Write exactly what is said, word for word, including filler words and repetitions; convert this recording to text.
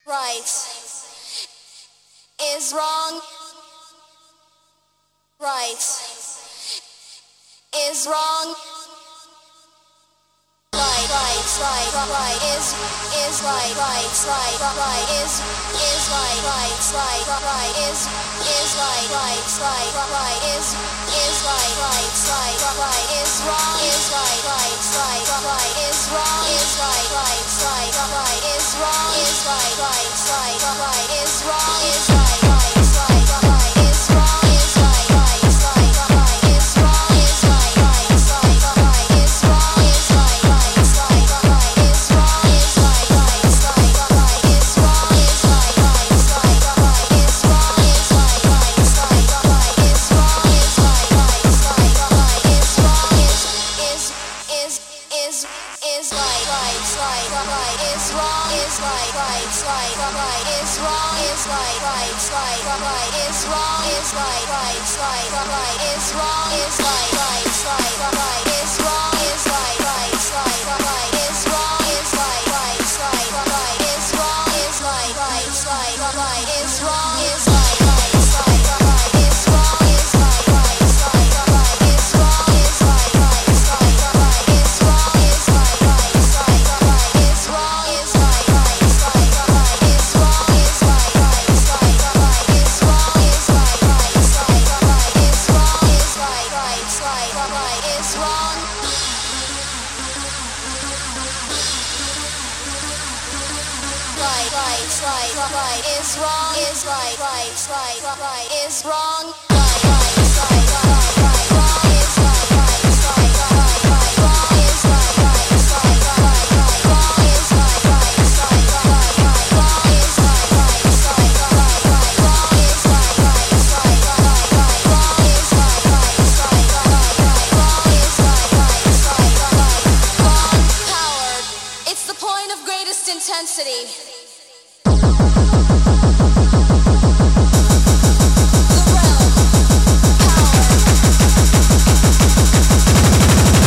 right is wrong, right is wrong, right, right, right, right is is right, right, right, right is is right, right, right, right is is right, right, right, right is is right, right, right, right is wrong, is right, right, right, right is wrong, is right, right, right, right is wrong, is right, right, right, right is wrong, is right, right, right, right is wrong, is right, right, right, right is wrong, is right, right, right, right is wrong, is right, right, right, right is wrong, is right, right, right, right is wrong, is right, right, right, right is wrong, is right, right, right, right is wrong, is right, right, right, right is wrong, is is is is right, right, right, right is wrong, is right, right, right, right is wrong, is right, right, right, right is wrong, is right, right, right, right is wrong, is right, right, right, right is wrong, is right, right, right, right is wrong, is right, right, right, right is wrong, is right, right, right, right is wrong, is right, right, right, right is wrong, is right, right, right, right is wrong, is right, right, right, right is wrong, is right, right, right, right is wrong, is right, right, right, right is wrong, is right, right, right, right is wrong, is right, right, right, right is wrong, is right, right, right, right is wrong. Right, right, right, right is wrong, is right, right, right, right is wrong. Right, right, right, right, right wrong is right, right, right, right, right wrong is right, right, right, right, right wrong is right, right, right, right, right wrong is right, right, right, right, right wrong is right, right, right, right, right wrong is right, right, right, right, right wrong is right, right, right, right, wrong. Powered. It's the point of greatest intensity. The realm. Power.